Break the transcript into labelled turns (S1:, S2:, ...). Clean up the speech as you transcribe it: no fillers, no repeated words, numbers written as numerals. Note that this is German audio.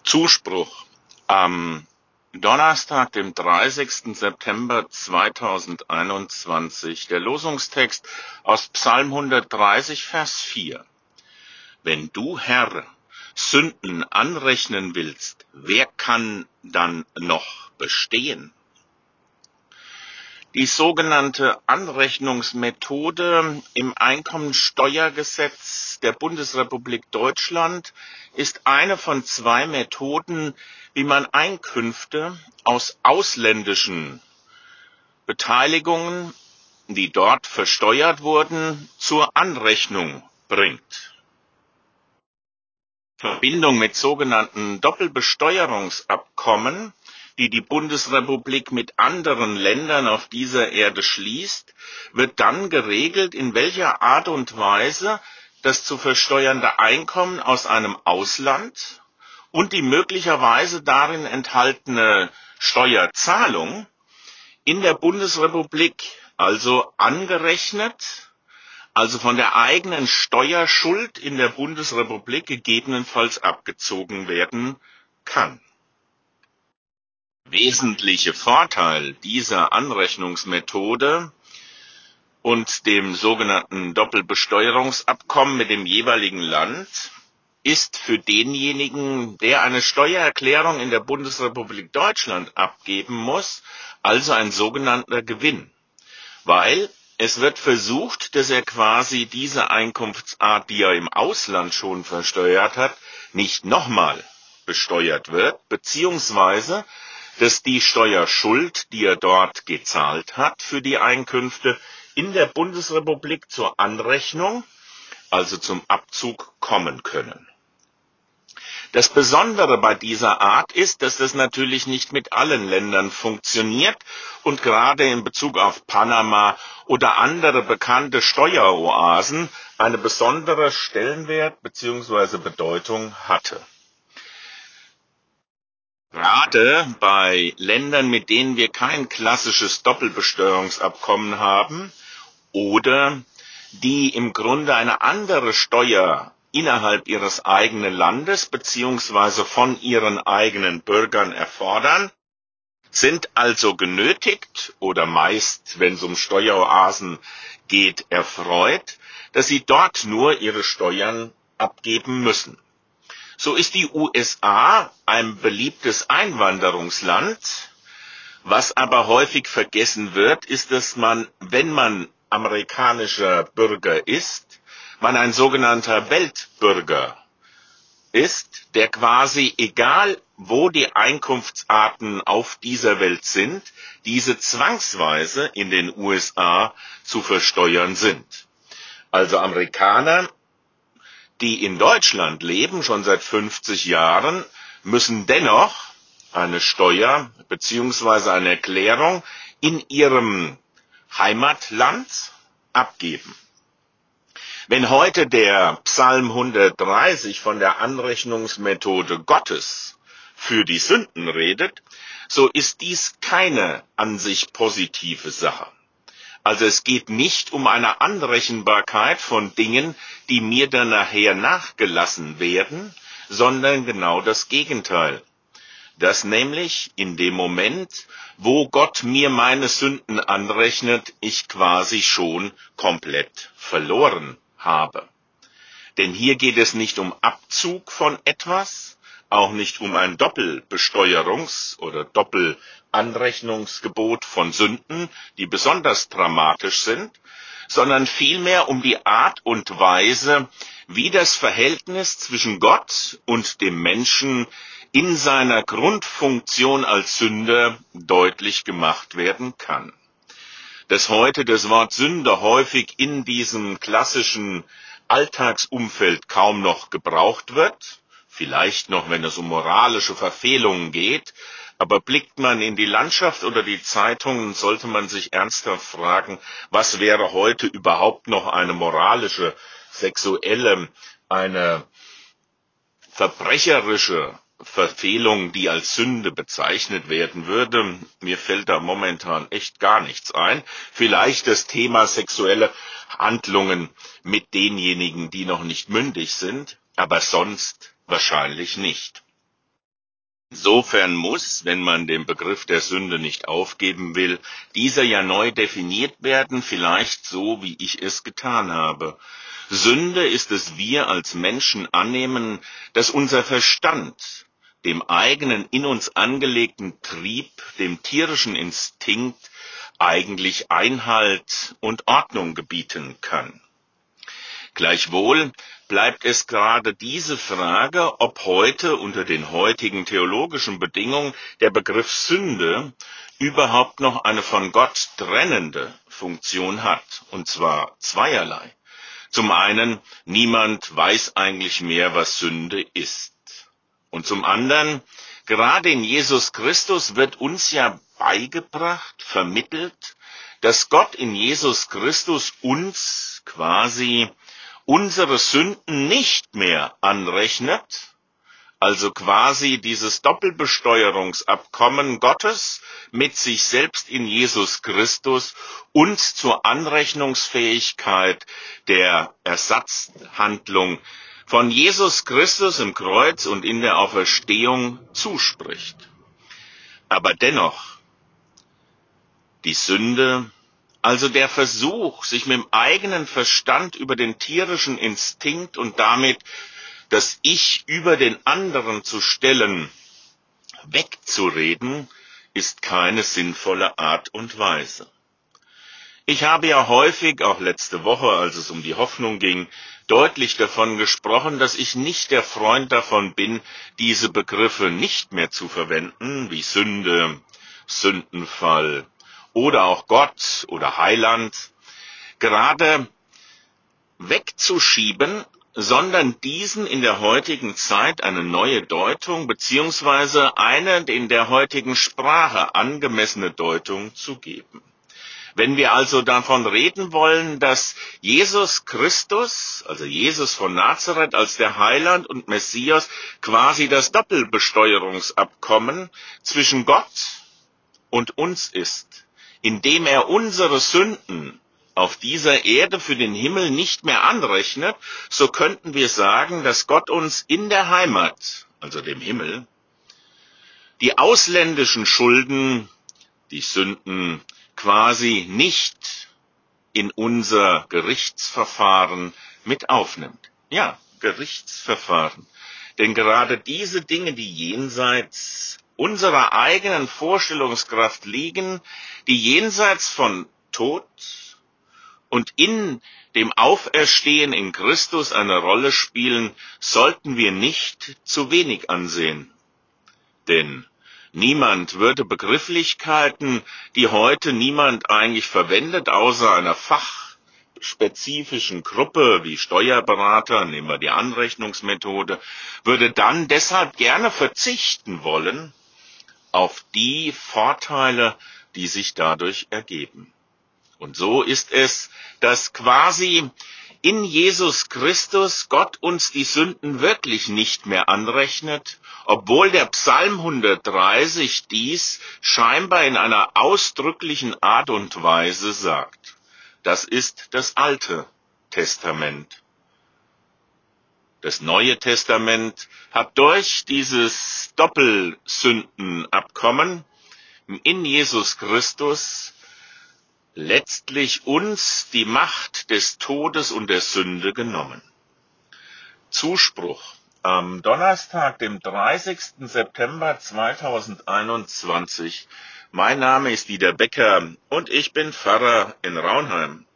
S1: Zuspruch. Am Donnerstag, dem 30. September 2021, der Losungstext aus Psalm 130, Vers 4. Wenn du, Herr, Sünden anrechnen willst, wer kann dann noch bestehen? Die sogenannte Anrechnungsmethode im Einkommensteuergesetz der Bundesrepublik Deutschland ist eine von zwei Methoden, wie man Einkünfte aus ausländischen Beteiligungen, die dort versteuert wurden, zur Anrechnung bringt. Verbindung mit sogenannten Doppelbesteuerungsabkommen, die die Bundesrepublik mit anderen Ländern auf dieser Erde schließt, wird dann geregelt, in welcher Art und Weise das zu versteuernde Einkommen aus einem Ausland und die möglicherweise darin enthaltene Steuerzahlung in der Bundesrepublik also angerechnet, also von der eigenen Steuerschuld in der Bundesrepublik gegebenenfalls abgezogen werden kann. Wesentliche Vorteil dieser Anrechnungsmethode und dem sogenannten Doppelbesteuerungsabkommen mit dem jeweiligen Land ist für denjenigen, der eine Steuererklärung in der Bundesrepublik Deutschland abgeben muss, also ein sogenannter Gewinn, weil es wird versucht, dass er quasi diese Einkunftsart, die er im Ausland schon versteuert hat, nicht nochmal besteuert wird, beziehungsweise dass die Steuerschuld, die er dort gezahlt hat für die Einkünfte, in der Bundesrepublik zur Anrechnung, also zum Abzug, kommen können. Das Besondere bei dieser Art ist, dass das natürlich nicht mit allen Ländern funktioniert und gerade in Bezug auf Panama oder andere bekannte Steueroasen eine besondere Stellenwert bzw. Bedeutung hatte. Gerade bei Ländern, mit denen wir kein klassisches Doppelbesteuerungsabkommen haben oder die im Grunde eine andere Steuer innerhalb ihres eigenen Landes beziehungsweise von ihren eigenen Bürgern erfordern, sind also genötigt oder meist, wenn es um Steueroasen geht, erfreut, dass sie dort nur ihre Steuern abgeben müssen. So ist die USA ein beliebtes Einwanderungsland. Was aber häufig vergessen wird, ist, dass man, wenn man amerikanischer Bürger ist, man ein sogenannter Weltbürger ist, der quasi, egal wo die Einkunftsarten auf dieser Welt sind, diese zwangsweise in den USA zu versteuern sind. Also Amerikaner, die in Deutschland leben, schon seit 50 Jahren, müssen dennoch eine Steuer bzw. eine Erklärung in ihrem Heimatland abgeben. Wenn heute der Psalm 130 von der Anrechnungsmethode Gottes für die Sünden redet, so ist dies keine an sich positive Sache. Also es geht nicht um eine Anrechenbarkeit von Dingen, die mir dann nachher nachgelassen werden, sondern genau das Gegenteil. Dass nämlich in dem Moment, wo Gott mir meine Sünden anrechnet, ich quasi schon komplett verloren habe. Denn hier geht es nicht um Abzug von etwas, auch nicht um ein Doppelbesteuerungs- oder Doppelanrechnungsgebot von Sünden, die besonders dramatisch sind, sondern vielmehr um die Art und Weise, wie das Verhältnis zwischen Gott und dem Menschen in seiner Grundfunktion als Sünder deutlich gemacht werden kann. Dass heute das Wort Sünde häufig in diesem klassischen Alltagsumfeld kaum noch gebraucht wird, vielleicht noch, wenn es um moralische Verfehlungen geht, aber blickt man in die Landschaft oder die Zeitungen, sollte man sich ernsthaft fragen, was wäre heute überhaupt noch eine moralische, sexuelle, eine verbrecherische Verfehlung, die als Sünde bezeichnet werden würde. Mir fällt da momentan echt gar nichts ein. Vielleicht das Thema sexuelle Handlungen mit denjenigen, die noch nicht mündig sind, aber sonst wahrscheinlich nicht. Insofern muss, wenn man den Begriff der Sünde nicht aufgeben will, dieser ja neu definiert werden, vielleicht so, wie ich es getan habe. Sünde ist es wir als Menschen annehmen, dass unser Verstand dem eigenen in uns angelegten Trieb, dem tierischen Instinkt, eigentlich Einhalt und Ordnung gebieten kann. Gleichwohl bleibt es gerade diese Frage, ob heute unter den heutigen theologischen Bedingungen der Begriff Sünde überhaupt noch eine von Gott trennende Funktion hat, und zwar zweierlei. Zum einen, niemand weiß eigentlich mehr, was Sünde ist. Und zum anderen, gerade in Jesus Christus wird uns ja beigebracht, vermittelt, dass Gott in Jesus Christus uns quasi unsere Sünden nicht mehr anrechnet, also quasi dieses Doppelbesteuerungsabkommen Gottes mit sich selbst in Jesus Christus uns zur Anrechnungsfähigkeit der Ersatzhandlung von Jesus Christus im Kreuz und in der Auferstehung zuspricht. Aber dennoch, die Sünde, also der Versuch, sich mit dem eigenen Verstand über den tierischen Instinkt und damit das Ich über den anderen zu stellen, wegzureden, ist keine sinnvolle Art und Weise. Ich habe ja häufig, auch letzte Woche, als es um die Hoffnung ging, deutlich davon gesprochen, dass ich nicht der Freund davon bin, diese Begriffe nicht mehr zu verwenden, wie Sünde, Sündenfall oder auch Gott oder Heiland, gerade wegzuschieben, sondern diesen in der heutigen Zeit eine neue Deutung beziehungsweise eine in der heutigen Sprache angemessene Deutung zu geben. Wenn wir also davon reden wollen, dass Jesus Christus, also Jesus von Nazareth als der Heiland und Messias, quasi das Doppelbesteuerungsabkommen zwischen Gott und uns ist, indem er unsere Sünden auf dieser Erde für den Himmel nicht mehr anrechnet, so könnten wir sagen, dass Gott uns in der Heimat, also dem Himmel, die ausländischen Schulden, die Sünden, quasi nicht in unser Gerichtsverfahren mit aufnimmt. Ja, Gerichtsverfahren. Denn gerade diese Dinge, die jenseits unserer eigenen Vorstellungskraft liegen, die jenseits von Tod und in dem Auferstehen in Christus eine Rolle spielen, sollten wir nicht zu wenig ansehen. Denn niemand würde Begrifflichkeiten, die heute niemand eigentlich verwendet, außer einer fachspezifischen Gruppe wie Steuerberater, nehmen wir die Anrechnungsmethode, würde dann deshalb gerne verzichten wollen auf die Vorteile, die sich dadurch ergeben. Und so ist es, dass quasi in Jesus Christus Gott uns die Sünden wirklich nicht mehr anrechnet, obwohl der Psalm 130 dies scheinbar in einer ausdrücklichen Art und Weise sagt. Das ist das Alte Testament. Das Neue Testament hat durch dieses Doppelsündenabkommen in Jesus Christus letztlich uns die Macht des Todes und der Sünde genommen. Zuspruch. Am Donnerstag, dem 30. September 2021. Mein Name ist Dieter Becker und ich bin Pfarrer in Raunheim.